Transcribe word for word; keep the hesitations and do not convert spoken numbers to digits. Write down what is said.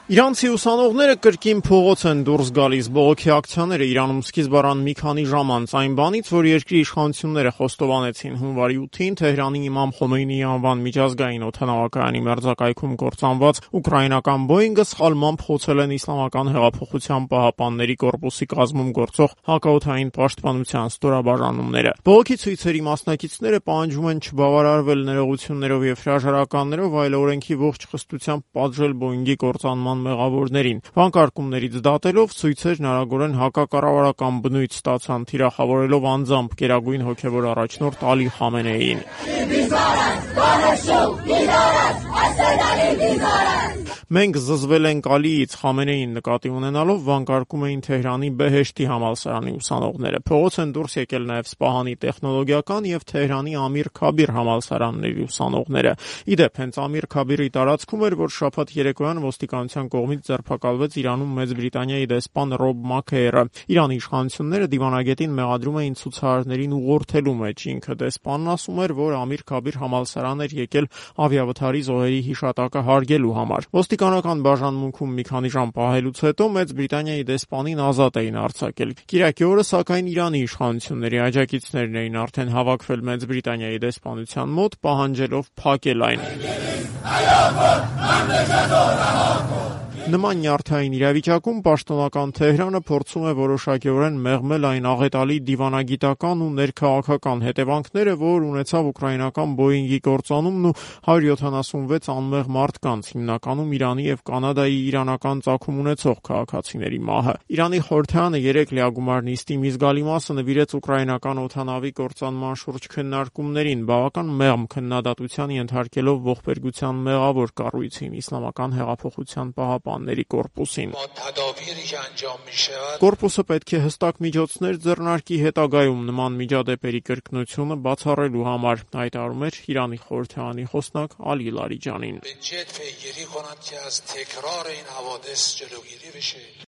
Իրանցի ուսանողները կրկին փողոց են դուրս գալիս։ Բողոքի ակցիաները Իրանում սկիզբ առան մի քանի ժամ անց այն բանից, որ երկրի իշխանությունները խոստովանեցին հունվարի ութին Թեհրանի Իմամ Խոմեյնիի անվան միջազգային օդանավակայանի մերձակայքում կործանված ուկրաինական Boeing-ը սխալմամբ խոցել են Իսլամական հեղափոխության պահապանների կորպուսի կազմում գործող հակաօդային պաշտպանության ստորաբաժանումները։ Բողոքի ցույցերի մասնակիցները պահանջում են չբավարարվել ներողություններով եւ հրաժարականներով, այլ օրենքի ողջ խստությամբ պատժել Boeing-ի կործանման մեղավորներին։ Վանկարկումներից դատելով ցույցերն արագորեն հակակառավարական բնույթ ստացան, թիրախավորելով անձամբ գերագույն հոգևոր առաջնորդ Ալի Խամենեիին։ Մենք զզվել ենք Ալիից, Խամենեին նկատի ունենալով վանկարկում էին Թեհրանի Բեհեշթի համալսարանի ուսանողները։ Փողոց են դուրս եկել նաև Սպահանի տեխնոլոգիական եւ Թեհրանի Ամիր Քաբիր համալսարանների ուսանողները։ Իդեպ, հենց Ամիր Քաբիրի տարածքում էր, որ շաբաթ երեկոյան ոստիկանության կողմից ձերբակալվեց Իրանում Մեծ Բրիտանիայի դեսպան Ռոբ Մաքեյրը։ Իրանի իշխանությունները դիվանագետին մեղադրում էին ցուցարարներին ուղղորդելու մեջ։ Ինքը դեսպանն ասում էր, որ Ամիր Քաբիր համալսարան էր եկել ավիավթարի զոհերի հիշատակը հարգելու համար։ Ոստիկանական բաժանմունքում մի քանի ժամ պահելուց հետո Մեծ Բրիտանիայի դեսպանին ազատ էին արձակել։ Կիրակի օրը, սակայն, Իրանի իշխանությունների աջակիցներն էին արդեն հավաքվել Մեծ Բրիտանիայի դեսպանության մոտ, պահանջելով փակել այն։ Նման նյարդային իրավիճակում պաշտոնական Թեհրանը փորձում է որոշակիորեն մեղմել այն աղետալի դիվանագիտական ու ներքաղաքական հետևանքները, որ ունեցավ ուկրաինական Boeing-ի կործանումն ու հարյուր յոթանասունվեց անմեղ մարդկանց, հիմնականում Իրանի եւ Կանադայի իրանական ծագում ունեցող քաղաքացիների մահը։ Իրանի խորհրդարանը երեկ լիագումար նիստի մի զգալի մասը նվիրեց ուկրաինական օդանավի կործանման շուրջ քննարկումներին, բավական մեղմ քննադատության ենթարկելով ողբերգության մեղավոր կառույցին՝ Իսլամական հեղափոխության պահապանների կորպուսին։ Կորպուսը պետք է հստակ միջոցներ ձեռնարկի հետագայում նման միջադեպերի կրկնությունը բացառելու համար, հայտարարում էր Իրանի խորհրդարանի խոսնակ Ալի Լարիջանին։